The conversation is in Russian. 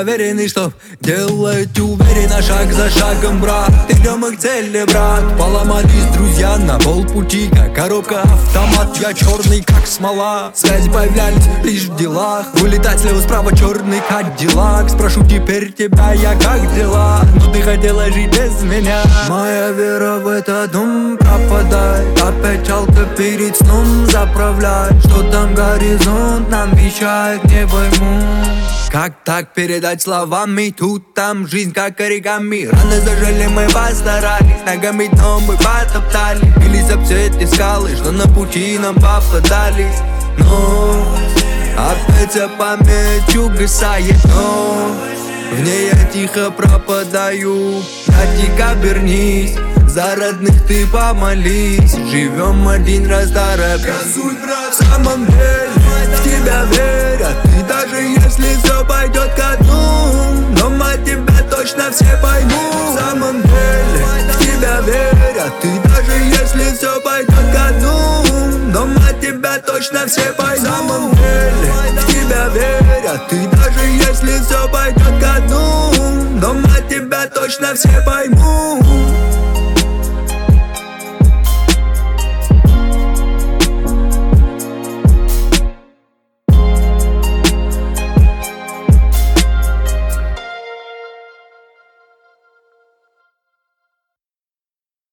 заверенный, чтоб делать уверенно, шаг за шагом, брат. Идем мы к цели, брат. Поломались друзья на полпути, как коробка автомат. Я черный, как смола. Связи появлялись лишь в делах. Вылетать слева справа черный кадиллак. Спрошу теперь тебя, я как дела? Но ты хотела жить без меня. Моя вера в этот дом пропадает. Опять жалко перед сном заправлять. Что там горизонт нам вещает, не пойму. Как так передать словами? Тут там жизнь как оригами. Раны зажили, мы постарались. Ногами дном мы потоптали. Бились об все эти скалы, что на пути нам попадались. Но опять вся память угасает, но в ней я тихо пропадаю. Надик, обернись, за родных ты помолись. Живем один раз, дорогой. В самом деле в тебя верят. И даже если все пойдет ко дну, дома тебя точно все поймут. В самом деле в тебя верят. И даже если все пойдет ко дну, дома тебя точно все поймут. В самом деле в тебя верят. И даже если все пойдет ко дну, дома тебя точно все поймут.